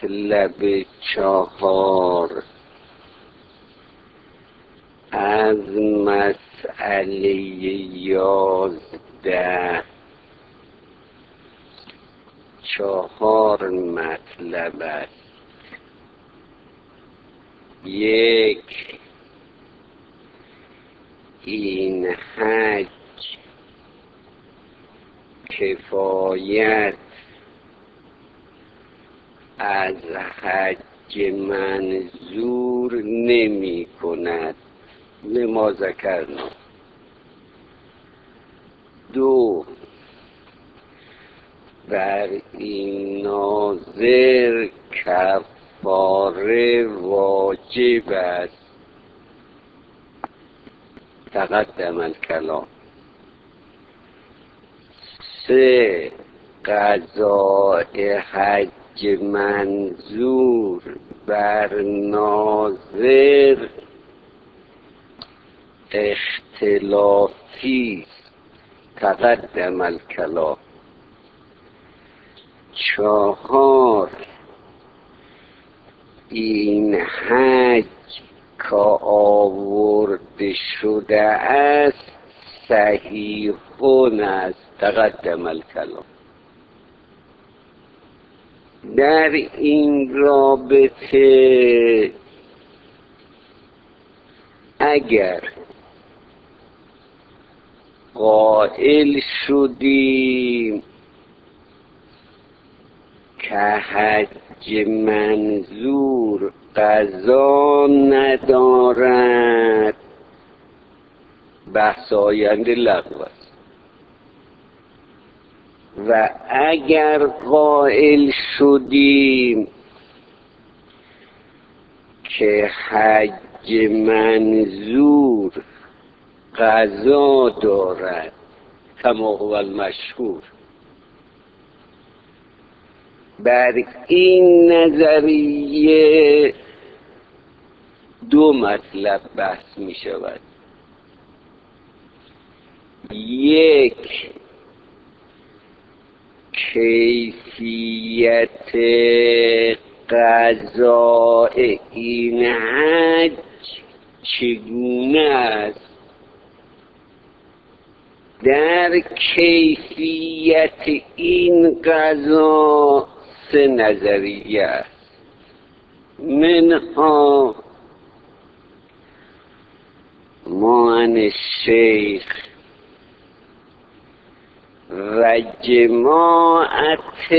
مطلب 4 از مسئله 11 4 مطلب است. 1. این حج کفایت از حج منظور نمی کند لما ذکرنا. 2. بر این ناظر کفاره واجب است. تقدم الکلام. 3. قضاء حج منظور بر ناظر اختلافی است. تقدم الکلام. 4. این حج که آورده شده است صحیحون است. تقدم الکلام. در این رابطه اگر قائل شدیم که حج منظور قضا ندارد بحث آینده لغو است، و اگر قائل شدیم که حج منظور قضا دارد کما هو المشهور، بر این نظریه 2 مطلب بحث می شود. 1. کیفیت قضاء این حج چگونه است؟ در کیفیت این قضا 3 نظریه است. منها معن الشیخ و جماعت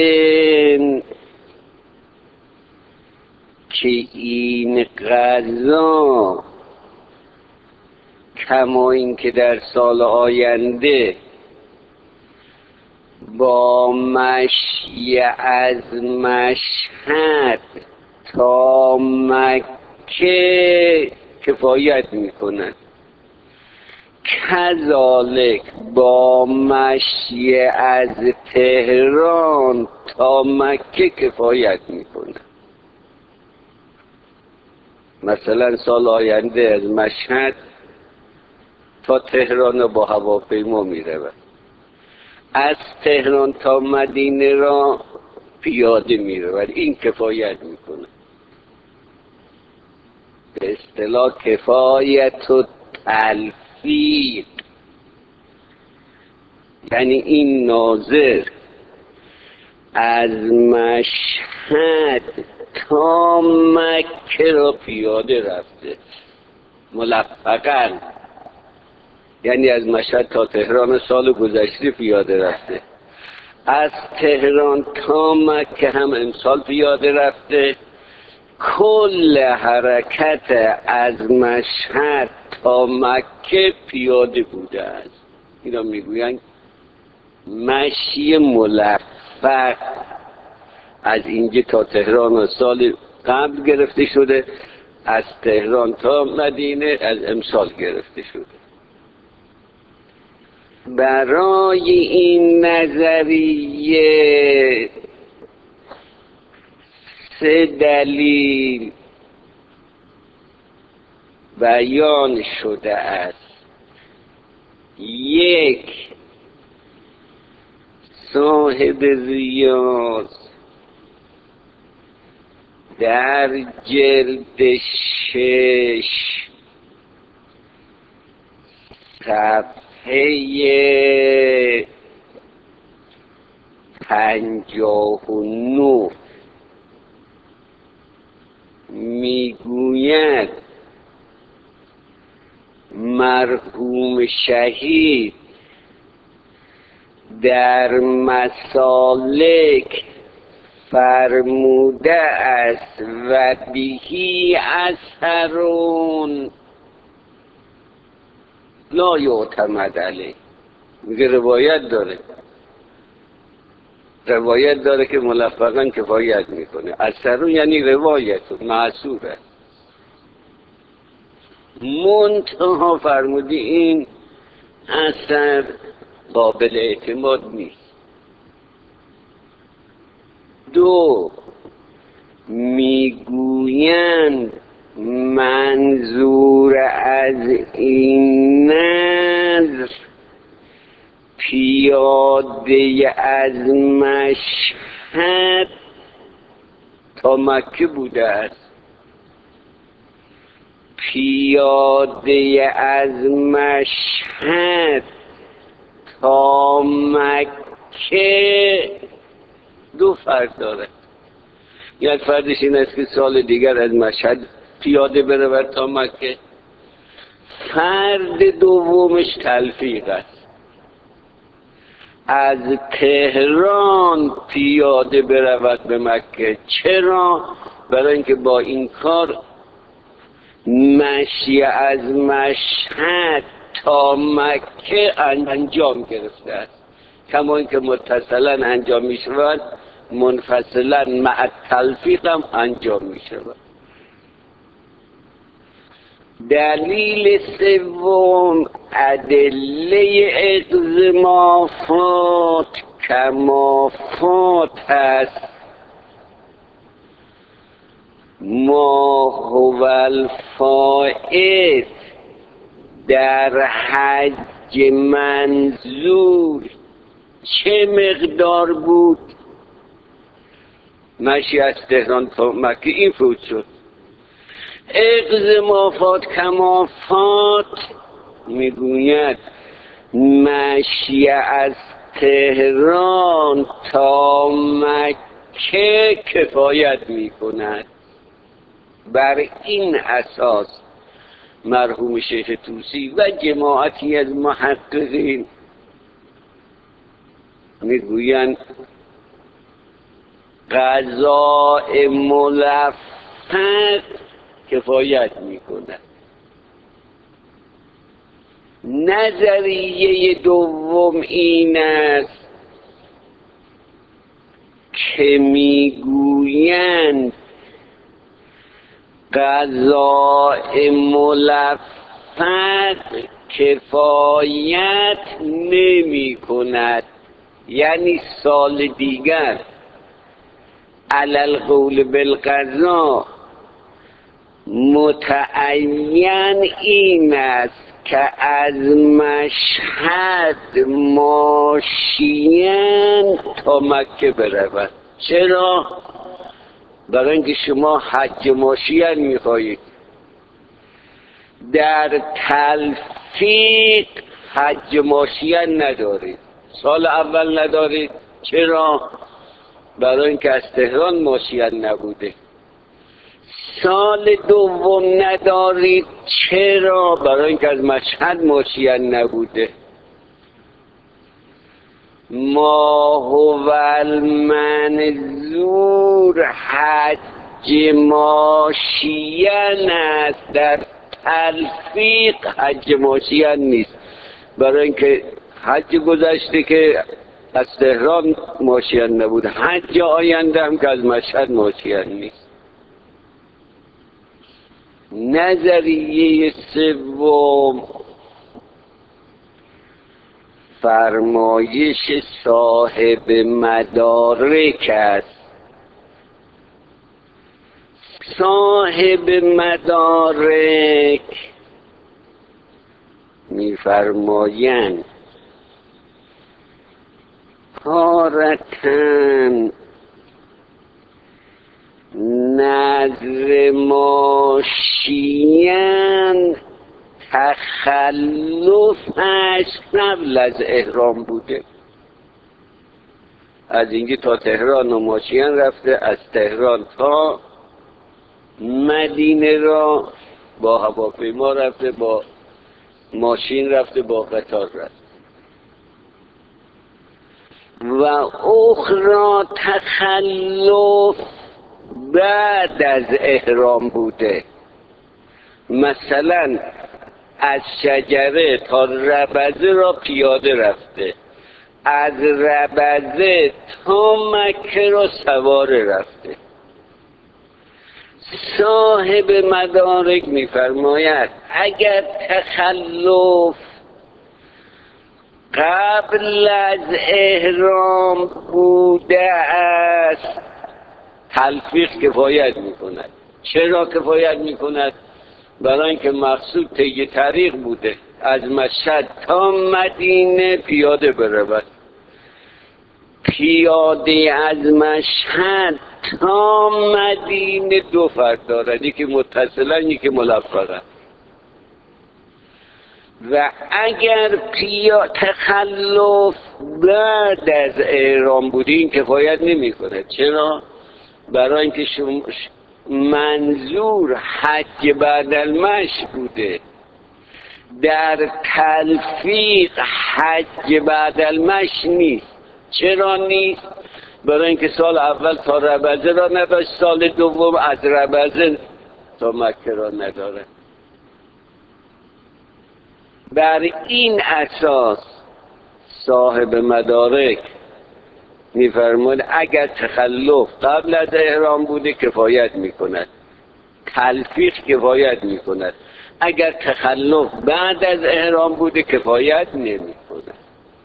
که این قضا کما این که در سال آینده با مشی از مشهد تا مکه کفایت می کند، کذالک با مشی از تهران تا مکه کفایت می کند. مثلا سال آینده از مشهد تا تهران با هواپیما می رود، از تهران تا مدینه را پیاده می رود. این کفایت می کند. به اصطلاح کفایت و تلفیق، یعنی این ناظر از مشهد تا مکه را پیاده رفته ملفقاً، یعنی از مشهد تا تهران سال گذشته پیاده رفته، از تهران تا مکه هم امسال پیاده رفته. کل حرکت از مشهد تا مکه پیاده بوده است. اینا میگویند مشی ملفق. از اینجا تا تهران سال قبل گرفته شده، از تهران تا مدینه از امسال گرفته شده. برای این نظریه 3 دلیل بیان شده است. 1. صاحب ریاض در جلد 6 صفحه 59 میگوید مرحوم شهید در مسالک فرموده است و بهی اثرون لا یعتمد علیه. میگه روایت داره که ملفقا کفایت میکنه. اثرون یعنی روایت معصوره. منتها فرمودی این اثر قابل اعتماد نیست. 2 میگویند منظور از این نظر پیاده از مشهد تا مکه بوده است. پیاده از مشهد تا مکه 2 فرد داره. یک فردش این است که سال دیگر از مشهد پیاده برود تا مکه. فرد دومش تلفیق است، از تهران پیاده برود به مکه. چرا؟ برای اینکه با این کار مشی از مشهد تا مکه انجام گرفته است. کما اینکه متصلا انجام می شود منفصلا مع تلفیق هم انجام می شود. دلیل 3 ادله اقزمافات کمافات است. ما هو الفائت در حج منظور چه مقدار بود؟ مشی از تهران تا مکه این فوت شد. اقزمافات کمافات میگوید مشی از تهران تا مکه کفایت میکند. بر این اساس مرحوم شیخ طوسی و جماعتی از محققین میگویند قضاء ملفق کفایت میکند. نظریه دوم این است که میگویند قضاء ملفق کفایت نمی کند. یعنی سال دیگر علی القول بالقضاء متعین این است که از مشهد ماشین تا مکه برود. چرا؟ برای اینکه شما حج ماشین میخواهید، در تلفیق حج ماشین ندارید. سال اول ندارید. چرا؟ برای اینکه از تهران ماشین نبوده. سال دوم ندارید. چرا؟ برای اینکه از مشهد ماشین نبوده. ما هو المنظور حج ماشین است، در تلفیق حج ماشین نیست. برای اینکه حج گذشته که از تهران ماشین نبود، حج آینده هم که از مشهد ماشین نیست. نظریه 3 فرمایش صاحب مدارک است. صاحب مدارک می‌فرمایند تارةً نظر ماشین تخلفش قبل از احرام بوده. از اینجا تا تهران و ماشین رفته، از تهران تا مدینه را با هواپیما رفته، با ماشین رفته، با قطار رفته. و اخرى تخلف بعد از احرام بوده. مثلا از شجره تا ربضه را پیاده رفته، از ربضه تا مکه را سواره رفته. صاحب مدارک می‌فرماید اگر تخلف قبل از احرام بوده است تلفیق کفایت می‌کند. چرا کفایت می‌کند؟ برای اینکه مقصود طی طریق بوده، از مشهد تا مدینه پیاده برود. پیاده از مشهد تا مدینه دو فرد دارد، یکی متصلا یکی ملفقا. و اگر تخلف بعد از احرام بوده این کفایت نمی کند. چرا؟ برای اینکه منظور حج بعد المشی بوده. در تلفیق حج بعد المشی نیست. چرا نیست؟ برای اینکه سال اول تا ربضه را نداشت، سال دوم از ربضه تا مکه را نداره. بر این اساس صاحب مدارک می‌فرماید اگر تخلف قبل از احرام بوده کفایت می‌کند، تلفیق کفایت می‌کند. اگر تخلف بعد از احرام بوده کفایت نمی‌کند.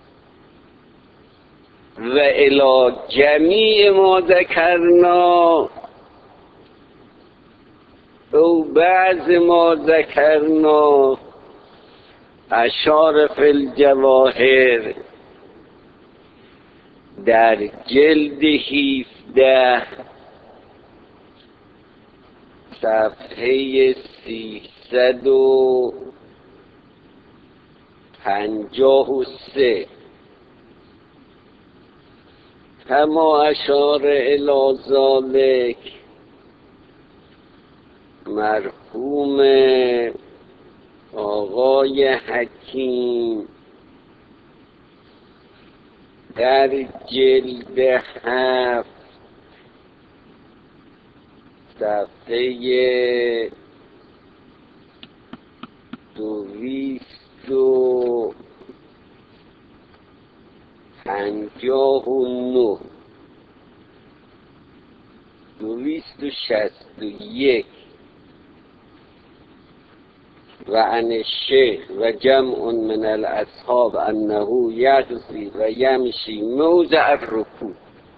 و الی جمیع ما ذکرنا او بعض ما ذکرنا اشار فی الجواهر در جلد 17 صفحه 353 کما اشار الی ذلک مرحوم آقای حکیم در جلد 7 صفحه 259 261 و عن الشیخ و جمع من الاصحاب انه یغزی و یمشی موضع الرکوع.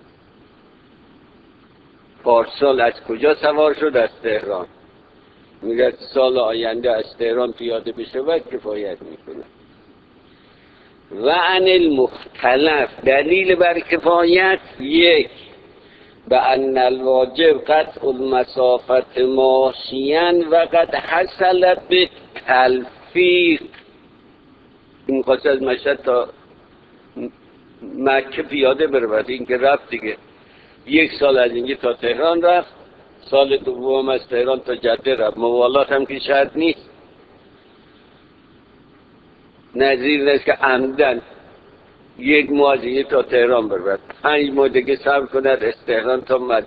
پارسال از کجا سوار شد؟ از تهران. میگه سال آینده از تهران پیاده بشه و کفایت میکنه. و عن المختلف دلیل بر کفایت یک به ان الواجب قطع المسافت ماشیاً و قد حصل به تلفیق. این خواست از مشهد تا مکه پیاده برود، این که رفت دیگه. یک سال از اینجا تا تهران رفت، سال دوم از تهران تا جده رفت. موالات هم که شرط نیست، نظیر نیست که عمدن یک ماه از اینجا تا تهران برود، 5 ماه دیگه صبر کند از تهران تا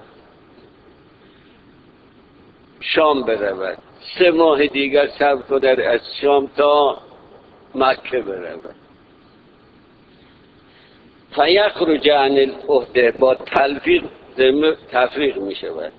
شام برود، 3 ماه دیگر صبر کند از شام تا مکه برود. فیخرج عن العهده، با تلفیق تفریق می شود.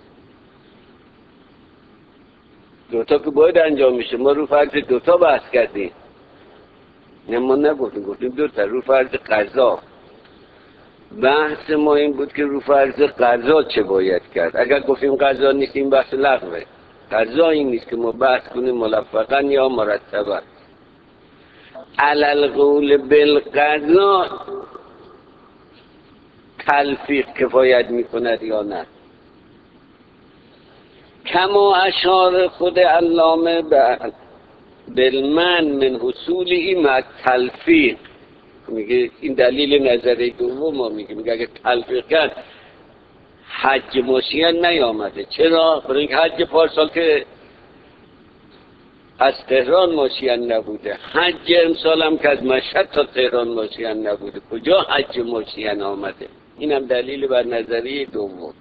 دوتا که باید انجام میشه. ما رو فرض دوتا بحث کردیم، نه ما گفتیم دوتا رو فرض قضا. بحث ما این بود که رو فرض قضا چه باید کرد. اگر گفتیم قضا نیست این بحث لغوه. قضا این نیست که ما بحث کنیم ملفقا یا مرتبا. علی القول بالقضا تلفیق کفایت میکند یا نه؟ کما اشار خود علامه بالمن من حصولی مع تلفیق، میگه این دلیل نظری دوم ما میگه اگه تلفیق کرد حج مشین نیامده. چرا؟ برای اینکه حج پارسال که از تهران ماشین نبوده، حج امسال هم که از مشهد تا تهران ماشین نبوده، کجا حج ماشین آمده؟ اینم دلیل بر نظریه دوم.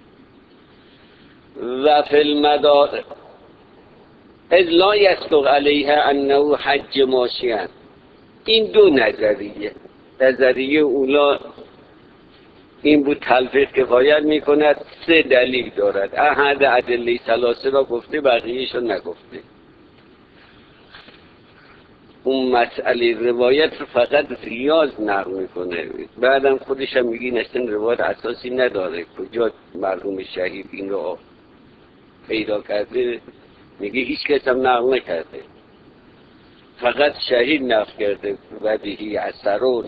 و فی المدار اذ لا یصدق علیه انه حج ماشین. این دو نظریه. نظریه اولا این بود تلفیق کفایت میکند، سه دلیل دارد، احد ادله ثلاثه را گفته، بقیهش را نگفته. اون مسئله روایت رو فقط ریاض نقل میکنه، بعدم خودش هم میگه اصلا روایت اساسی نداره. کجا مرحوم شهید این رو پیدا کرده؟ میگه هیچ کس هم نقل نکرده، فقط شهید نقل کرده و بهی اثرون.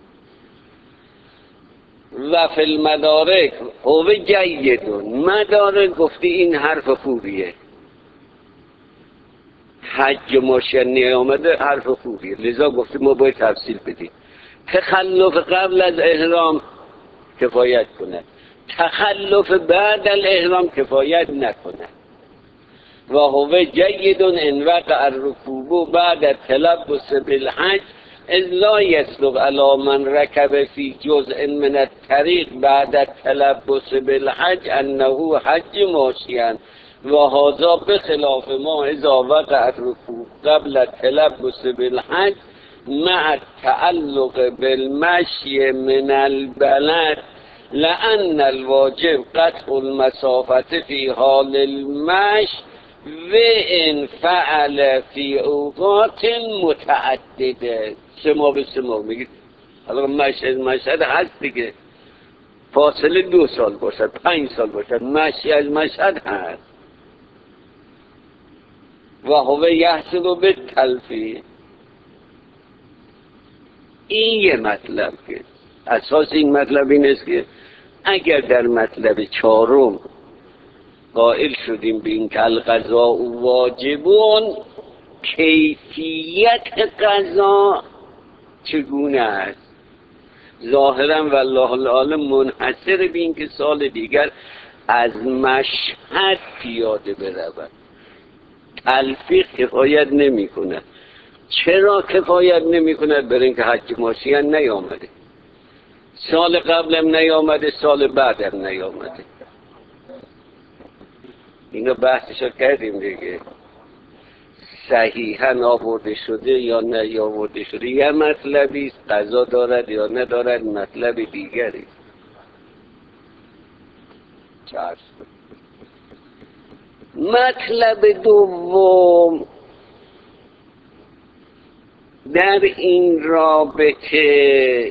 و فی المدارک هو جیدون. مدارک گفته این حرف خوبیه، حج ماشین نیامده حرف خوبیه، لذا گفته ما باید تفصیل بدیم. تخلف قبل از احرام کفایت کنه، تخلف بعد الاحرام کفایت نکنه. و هو جید ان وقع الرکوب بعد التلبس بالحج اذ لا يصدق على من ركب في جزء من الطريق بعد التلبس بالحج انه حج ماشيا و هذا بخلاف ما اذا وقع الركوب قبل التلبس بالحج مع التعلق بالمشي من البلد لأن الواجب قطع المسافة في حال المشي و ان فعل فی اوقات متعدده. شما به شما میگید حالا مشهد هست دیگه، فاصله 2 سال باشد 5 سال باشد، مشی از مشهد هست. و هو یحصل به تلفیق. این یه مطلب که اساس این مطلب این است که اگر در مطلب چهارم قائل شدیم به این که القضاء واجبون، کیفیت قضا چگونه است؟ ظاهرا والله العالم منحصر به این که سال دیگر از مشهد پیاده برود. تلفیق کفایت نمی کند. چرا کفایت نمی کند؟ برای اینکه حج ماشین نیامده، سال قبلم نیامده، سال بعدم نیامده. اینو بحثش رو کردیم دیگه، صحیحاً آورده شده یا نه آورده شده یه مطلبی است، قضا دارد یا ندارد مطلب دیگری. مطلب دوم در این رابطه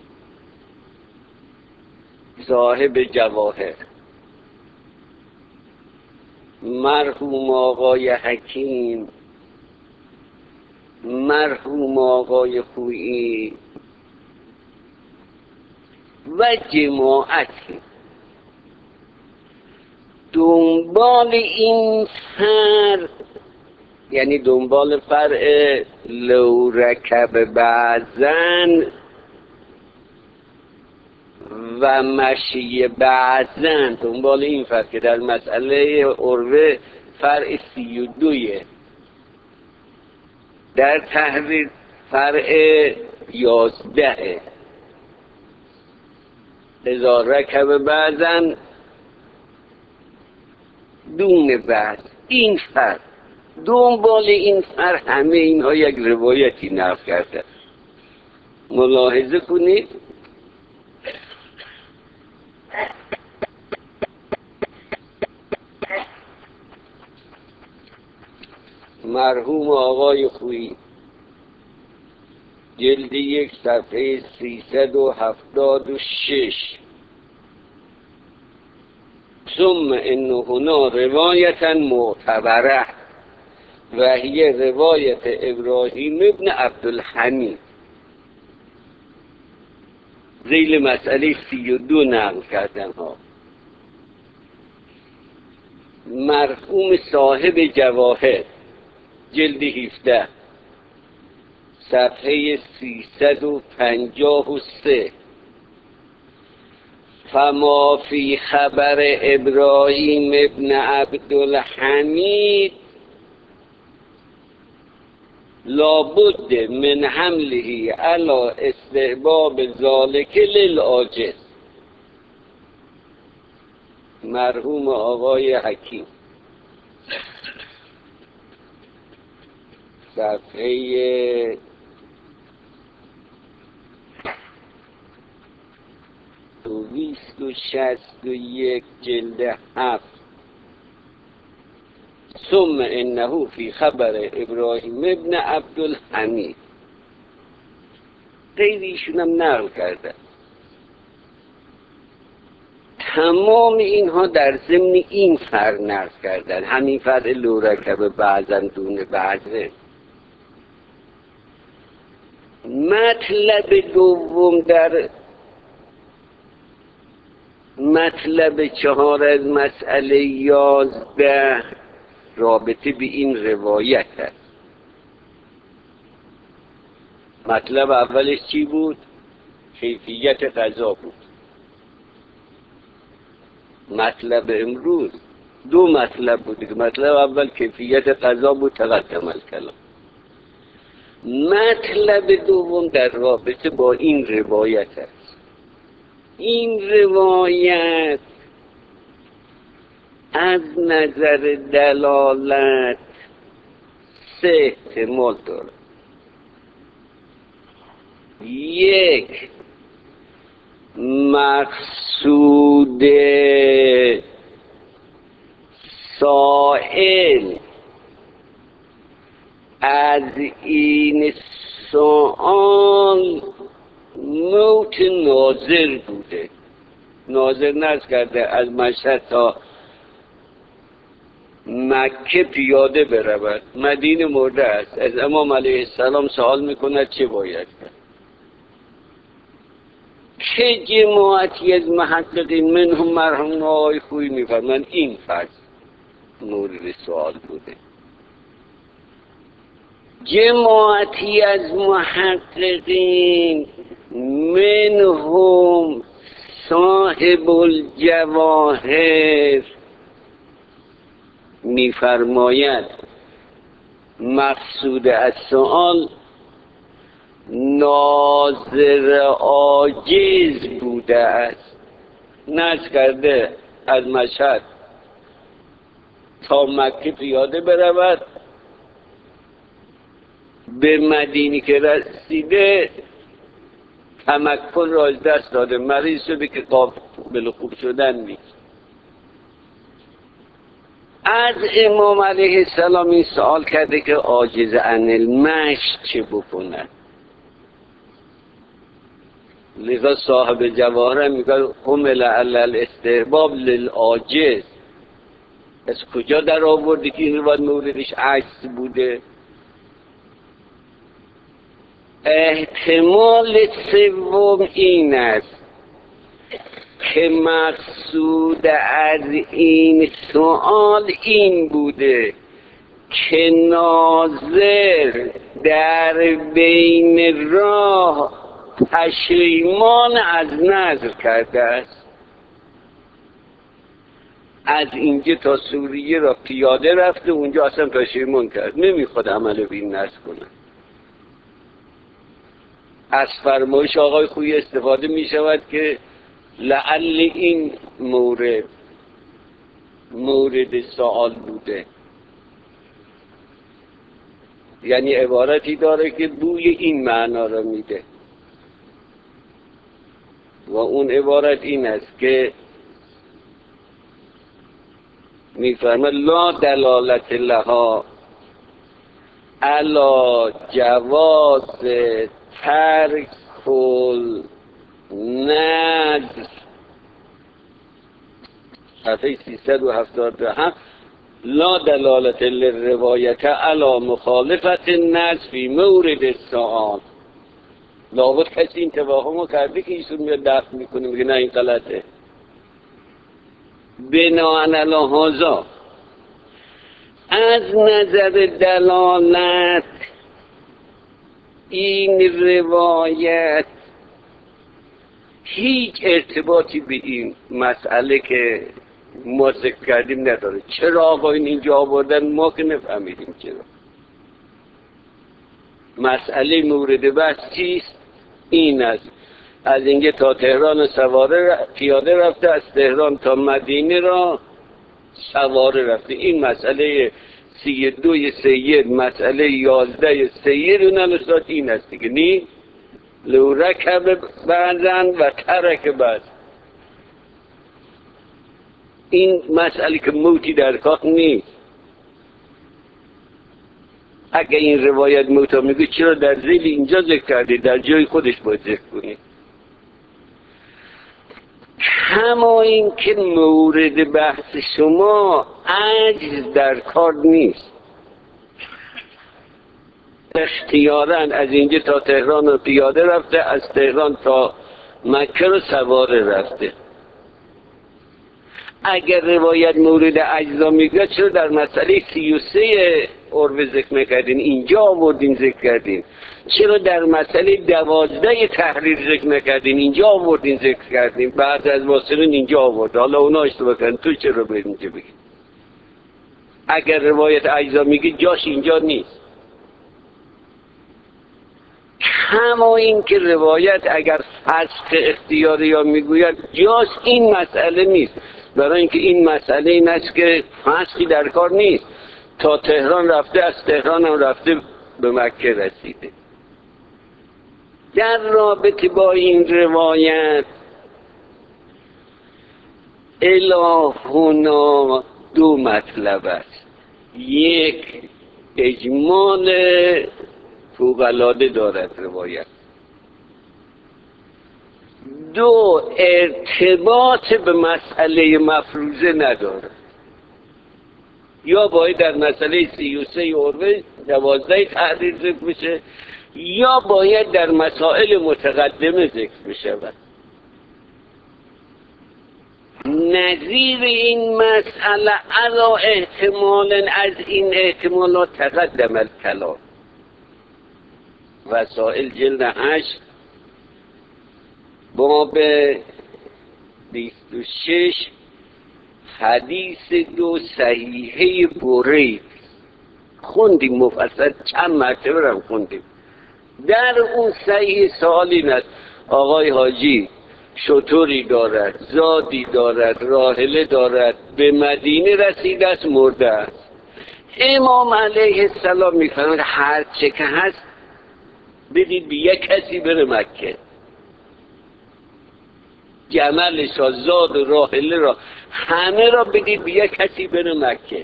صاحب جواهر مرحوم آقای حکیم، مرحوم آقای خویی و جماعتی دنبال این فرق، یعنی دنبال فرع لو رکب بعضن و مشی بعضن، دنبال این فرق که در مسئله عروه فرع 32، در تحریر فرع 11. اذا رکب بعضن دون بعض، این فرق، دنبال این فرق همه اینها یک روایتی نقل کرده. ملاحظه کنید مرحوم آقای خویی جلد 1 صفحه 376 ثم انه هنا روایتا معتبره و هی روایت ابراهیم ابن عبدالحمید ذیل مسئله 32 نقل کردن ها. مرحوم صاحب جواهر جلد 17 صفحه 353 فما فی خبر ابراهیم ابن عبدالحمید لابد من حمله علی استحباب ذالک للعاجز. مرحوم آقای حکیم صفحه 261 جلد 7 ثم انه فی خبر ابراهیم ابن عبدالحمید. غیر ایشون هم نقل کرده. تمام اینها در ضمن این فرق نقل کردن، همین فرق لورکب بعضا دون بعضه. مطلب دوم در مطلب 4 از مسئله 11 رابطه به این روایت است. مطلب اولش چی بود؟ کیفیت غذا بود. مطلب امروز 2 مطلب بود. مطلب اول کیفیت غذا بود، تقدم الکلام. مطلب دوم در رابطه با این روایت است. این روایت از نظر دلالت 3 احتمال داره. 1 مقصود سائل از این سؤال موت ناظر بوده. ناظر نرس کرده از مشهد تا مکه پیاده برود، مدینه مرده است. از امام علیه السلام سوال میکند چه باید کرد؟ چه جماعتی از محققین منهم مرحوم آقای خویی میفرمایند این فرض مورد سوال بوده. جماعتی از محققین منهم صاحب الجواهر میفرماید مقصود از سؤال ناظر عاجز بوده است. نرس کرده از مشهد تا مکه پیاده برود، به مدینه که رسیده تمکن را از دست داده، مریض شده که قابل خوب شدن نیست. از امام علیه السلام این سوال کرده که عاجز عن المشی چه بکند؟ لذا صاحب جواهر میگه حمل علی الاستحباب للعاجز. از کجا در آورده که این روایت موردش عجز بوده؟ احتمال سوم این است که مقصود از این سؤال این بوده که ناظر در بین راه پشیمان از نظر کرده است. از اینجا تا سوریه را پیاده رفته، اونجا اصلا پشیمان کرد، نمیخواد عمل به این نظر کنه. از فرمایش آقای خویی استفاده می شود که لعل این مورد سوال بوده. یعنی عبارتی داره که بوی این معنا را میده و اون عبارت این است که میفرماید لا دلالت لها علی جواز ترک النذر صفحه 377 لا دلالت للروایت علی مخالفت النذر فی مورد السؤال. لابد کسی این توهمو کرده که ایشون میاد دفع میکنه، میگه نه این غلطه. بناء علی هذا از نظر دلالت این روایت هیچ ارتباطی به این مسئله که ما ذکر کردیم نداره. چرا آقایون اینجا آوردن ما که نفهمیدیم چرا. مسئله مورد بحث چیست؟ این است از اینجا تا تهران سواره پیاده رفته، از تهران تا مدینه را سواره رفته. این مسئله 32 سید، مسئله 11 سید اون نلستاد این است دیگه. نی لو رکب بعضن و ترک بعض. این مسئله که موتی در کار نیست. اگه این روایت موتا میگه چرا در ذیل اینجا ذکر کردی؟ در جای خودش باید ذکر کنی. کما این که مورد بحث شما عجز در کار نیست. اختیاراً از اینجا تا تهران رو پیاده رفته، از تهران تا مکه رو سواره رفته. اگر روایت مورد اجزا میگه چرا در مسئله 33 عروه ذکر نکردین؟ اینجا آوردین ذکر کردین. چرا در مسئله 12 تحریر ذکر نکردین؟ اینجا آوردین ذکر کردین. بعد از واصلین اینجا آورد. حالا اونا اشتباه کردن، تو چرا به اینجا بگی؟ اگر روایت اجزا میگه جاش اینجا نیست. کما این که روایت اگر فسخ اختیاری ها میگوید جاش این مسئله نیست. برای اینکه این مسئله این است که فسخی در کار نیست. تا تهران رفته، از تهران هم رفته به مکه رسیده. در رابطه با این روایت الهنا دو مطلب است. یک اجمال فوق‌العاده دارد روایت. دو ارتباط به مسئله مفروضه نداره. یا باید در مسئله 33 عروه 12 تحریر ذکر بشه، یا باید در مسائل متقدمه ذکر بشه. نظیر این مسئله علا احتمالا از این احتمالات تقدم الکلام. وسائل جلد 8 باب 26 حدیث 2 صحیحه برید خوندیم مفصل، چند مرتبه هم خوندیم. در اون صحیح سوال این است آقای حاجی شطوری دارد، زادی دارد، راحله دارد، به مدینه رسیده است، مرده است. امام علیه السلام میفرماید هر چه که هست بدید به یک کسی بره مکه. جملش را، زاد و راحله را، همه را بدید به یک کسی بره مکه.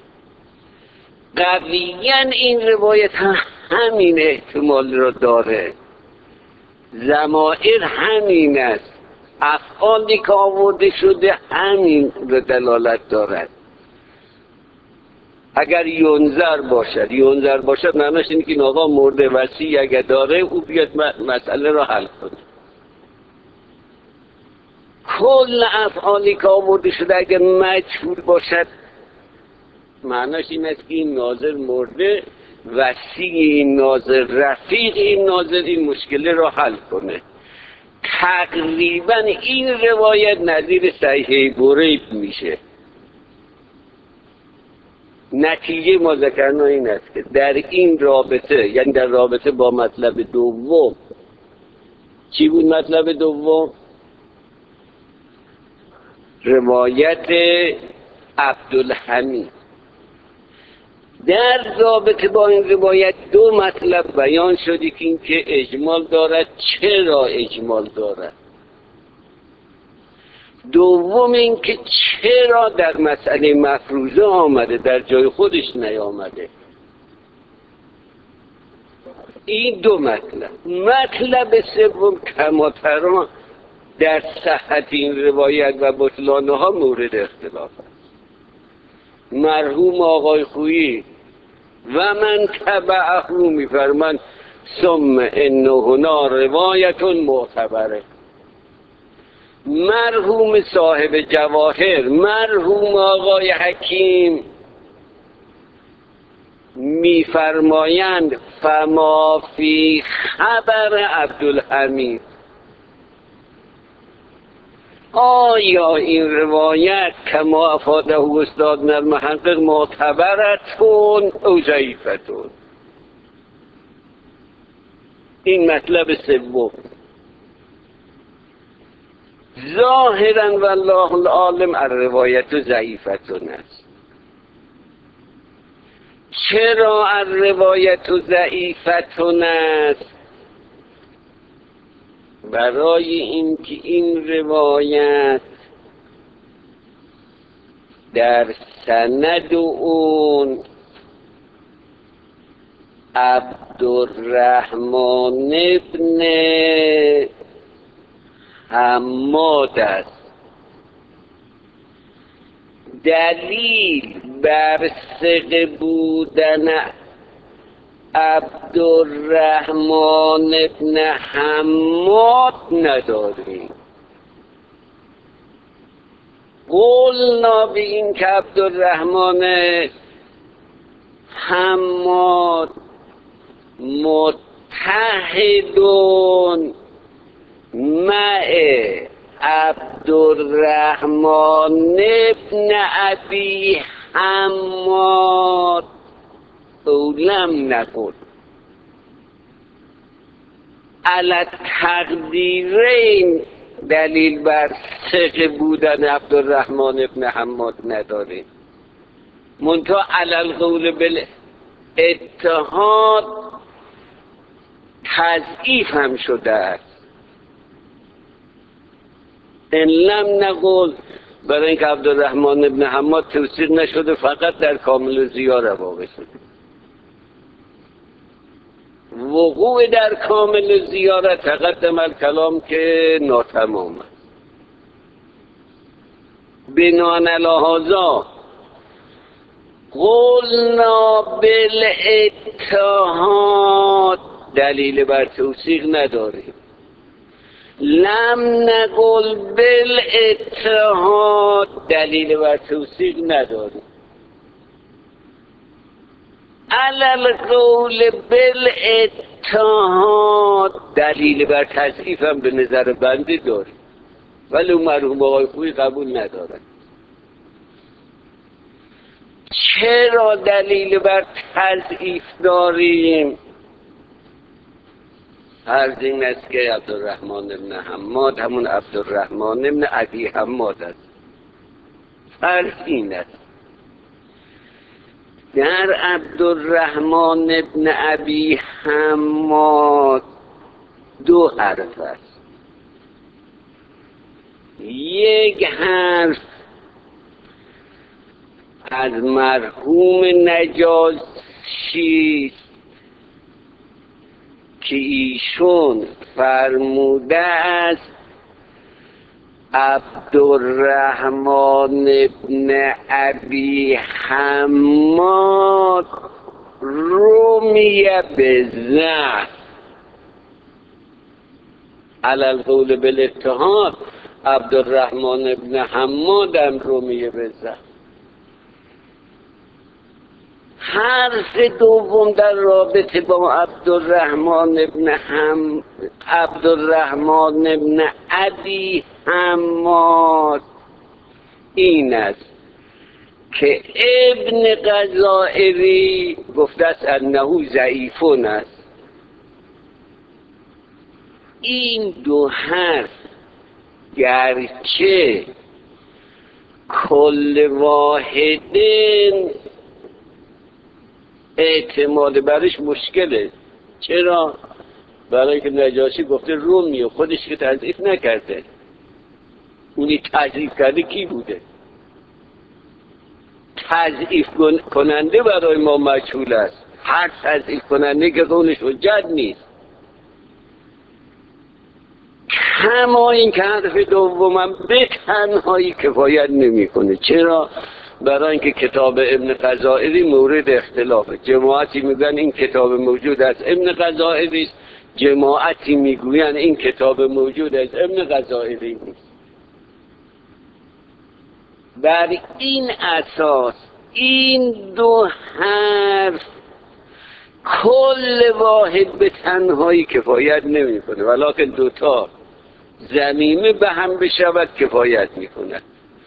قویاً این روایت همین احتمال را داره. ضمائر همین است، افعالی که آورده شده همین را دلالت دارد. اگر ینظر باشد معنیش اینه که این آقا مرده وصی اگر داره او بیاد مسئله را حل کنه. کل افعالی که آورده شده اگر مجهول باشد معنیش این است که این ناظر مرده، وصی این ناظر، رفیق این ناظر این مشکل را حل کنه. تقریبا این روایت نظیر صحیح برید میشه. نتیجه ما ذکرنا این است که در این رابطه، یعنی در رابطه با مطلب دوم، چی بود مطلب دوم؟ روایت عبدالحمید. در رابطه با این روایت دو مطلب بیان شده که این که اجمال دارد. چرا اجمال دارد؟ دوم این که چرا در مسئله مفروضه آمده، در جای خودش نیامده. این دو مطلب. مطلب سوم کماتران در صحت این روایت و بطلانها مورد اختلاف است. مرحوم آقای خویی و من تبعه میفرمند ثم انه هنا روایت معتبره. مرحوم صاحب جواهر، مرحوم آقای حکیم میفرمایند فما فی خبر عبدالحمید. آیا این روایت کما افاده استاد المحقق معتبرتون او ضعیفتون؟ این مطلب سوم. ظاهرا والله العالم الروایت ضعیفتون است. چرا الروایت ضعیفتون است؟ برای اینکه این روایت در سند اون عبدالرحمن ابن حماد است. دلیل بر ثقه بودن عبدالرحمن ابن حماد نداریم. قولنا به این که عبدالرحمن حماد متحدون مع عبدالرحمن ابن ابی حماد او لم نقل علی التقدیرین. دلیل بر ثقه بودن عبدالرحمن ابن حماد نداریم، منتها علی القول بالاتحاد تضعیف هم شده است. ان لم نقل برای اینکه عبدالرحمن ابن حماد توثیق نشده، فقط در کامل ضیا واقع شده. وقوع در کامل ضیا تقدم الکلام که ناتمام است. بناء علی هذا قلنا بالاتحاد دلیل بر توثیق نداریم. لم نقل بالاتحاد دلیل بر توثیق نداریم. علی القول بالاتحاد دلیل بر تضعیف هم به نظر بنده داریم، ولی مرحوم آقای خویی قبول ندارن. چرا دلیل بر تضعیف داریم؟ عرض این است که عبدالرحمن ابن حماد همون عبدالرحمن ابن ابی حماد است. فرض این است در عبدالرحمن ابن ابی حماد دو حرف است. یک حرف از مرحوم نجاشی که ایشون فرموده است عبدالرحمن ابن ابی حماد رمی بالضعف. علی القول بالاتحاد عبدالرحمن ابن حماد هم رمی بالضعف. حرف دوم در رابطه با عبدالرحمن ابن ابی حماد این است که ابن غزائری گفته است انه ضعیفون است. این دو حرف گرچه کل واحدین اعتماد برش مشکله. چرا؟ برای که نجاشی گفته رومی و خودش که تضعیف نکرده. اونی تضعیف کرده کی بوده؟ تضعیف کننده برای ما مجهول است. هر تضعیف کننده که قولش حجت نیست. کما این که حرف دومم به تنهایی کفایت نمیکنه. چرا؟ برای اینکه کتاب ابن غزائری مورد اختلافه. جماعتی میگن این کتاب موجود از ابن غزائری است، جماعتی میگوین این کتاب موجود از ابن غزائری نیست. بر این اساس این دو حرف کل واحد به تنهایی کفایت نمیکنه، ولکن دوتا ضمیمه به هم بشود کفایت میکند.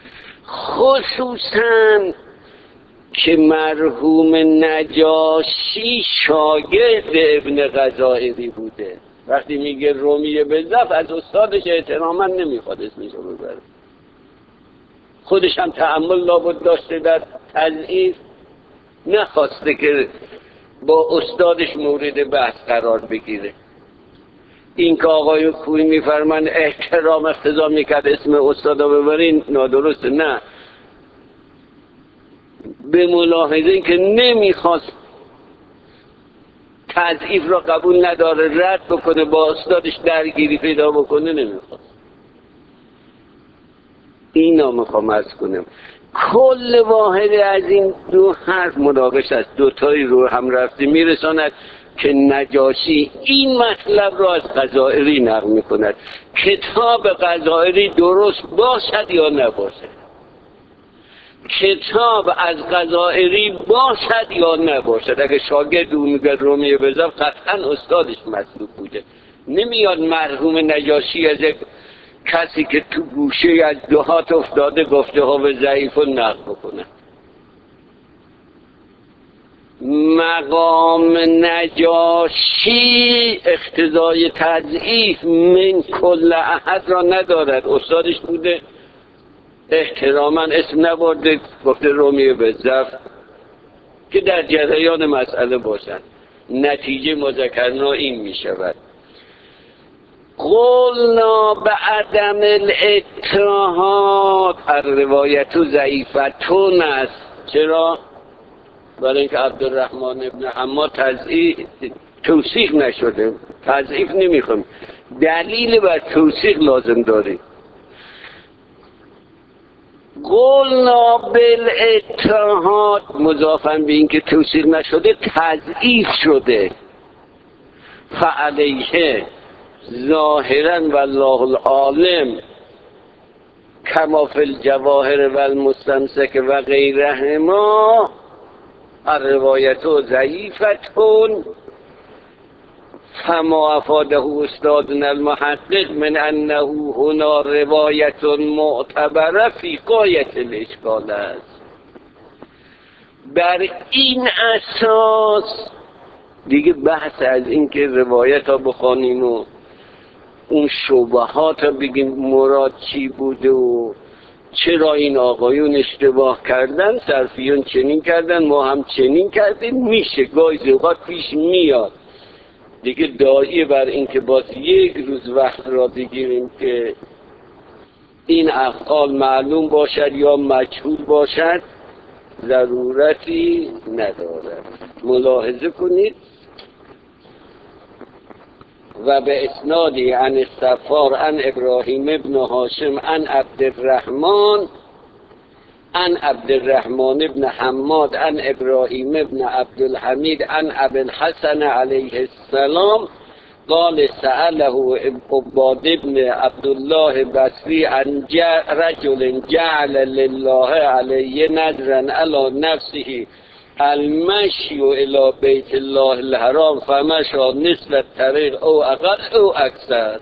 خصوصا که مرحوم نجاشی شاگرد ابن غزائری بوده. وقتی میگه رومی بزف از استادش احتراما نمیخواد اسمشو ببره. خودش هم تأمل لابد داشته در تضعیف، نخواسته که با استادش مورد بحث قرار بگیره. این که آقای کوی میفرمند احترام اقتضا میکرد اسم استادا ببرین نادرسته. نه، به ملاحظه این که نمیخواست تضعیف را قبول نداره، رد بکنه، با استادش درگیری پیدا بکنه، نمیخواست. اینا میخوام عرض کنم کل واحد از این دو حرف مناقش است، دوتایی رو هم رفته میرساند که نجاشی این مطلب را از غزائری نقل میکند. کتاب غزائری درست باشد یا نباشد، کتاب از غزائری باشد یا نباشد، اگه شاگرد او میگه رومی بزرگ قطعا استادش مطلوب بوده. نمیاد مرحوم نجاشی از یک کسی که تو گوشه از دهات افتاده گفته ها و ضعیف و نقل بکنه. مقام نجاشی اقتضای تضعیف من کل احد را ندارد. استادش بوده، احتراما اسم نبرده، گفته رومی بزرگ که در جریان مسئله باشند. نتیجه مذکرنا این می شود قلنا به عدم الاتحاد الروایت ضعیفتون است. چرا؟ برای اینکه عبدالرحمن ابن حماد توثیق نشده، تضعیف نمیخوام، دلیل بر توثیق لازم داریم. قلنا بالاتحاد مضافاً به اینکه توثیق نشده تضعیف شده. فعلیه ظاهراً والله العالم کما فی الجواهر و المستمسک و غیرهما الروایت ضعیفتون فما افاده استادنا المحقق من انه هنا روایت معتبره فی غایت الاشکال است. بر این اساس دیگه بحث از این که روایت ها بخوانیم و اون شبهات ها بگیم مراد چی بوده و چرا این آقایون اشتباه کردن، صرفیون چنین کردن، ما هم چنین کردیم، میشه گاهی اوقات پیش میاد. دیگه داعی بر این که باز یک روز وقت را بگیریم که این افعال معلوم باشد یا مجهول باشد ضرورتی ندارد. ملاحظه کنید و به اسنادی عن الصفار عن ابراهیم ابن هاشم عن عبدالرحمن ابن حماد عن ابراهیم ابن عبدالحمید عن ابی الحسن علیه السلام قال سأله عباد ابن عبدالله بصری عن رجل جعل لله علیه نذرا علی نفسه المشی الى بیت الله الحرام فمشى نصف الطریق او اقل او اکثر.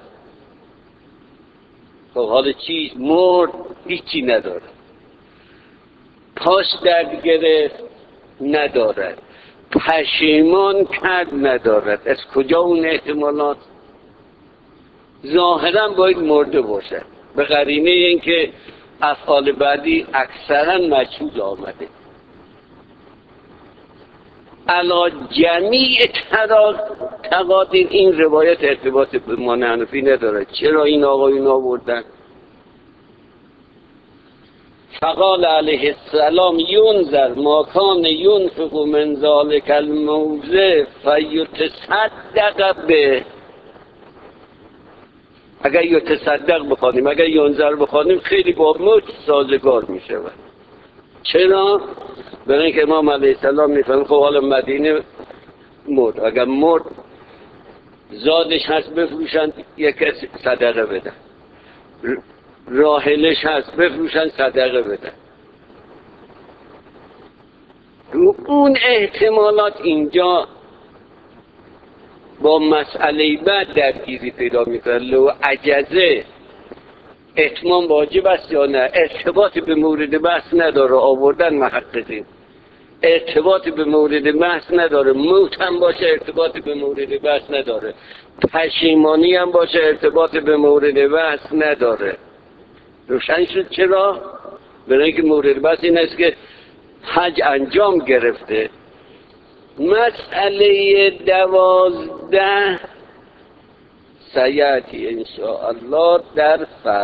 خب حالا چی؟ مرد هیچی نداره، پاش درد گرفت ندارد، پشیمان کرد ندارد. از کجا اون احتمالات؟ ظاهرا باید مرده باشد، به قرینه اینکه افعال بعدی اکثرا مجهول آمده. علا جمیع تقادیر این روایت ارتباط به ما حنفی ندارد. چرا این آقایون آوردن؟ فقال علیه السلام ینظر ما کان ینفق من ذلک الموضع فیتصدق به. اگر یتصدق بخوانیم، اگر ینظر بخوانیم خیلی با مد سازگار می شود. چرا؟ برای اینکه امام علیه السلام میفهمن خب حالا مدینه مرد، اگر مرد زادش هست بفروشن یک کسی صدقه بدن، راحلش هست بفروشن صدقه بدن. رو اون احتمالات اینجا با مسئله بعد درگیری پیدا میکنه. لو عجزه اتمام واجب است یا نه؟ ارتباط به مورد بحث نداره. آوردن محققین ارتباط به مورد بحث نداره. موت هم باشه ارتباط به مورد بحث نداره. پشیمانی هم باشه ارتباط به مورد بحث نداره. روشن شد چرا؟ برای اینکه مورد بحث این است که حج انجام گرفته. مسئله 12 سیأتی انشاءالله در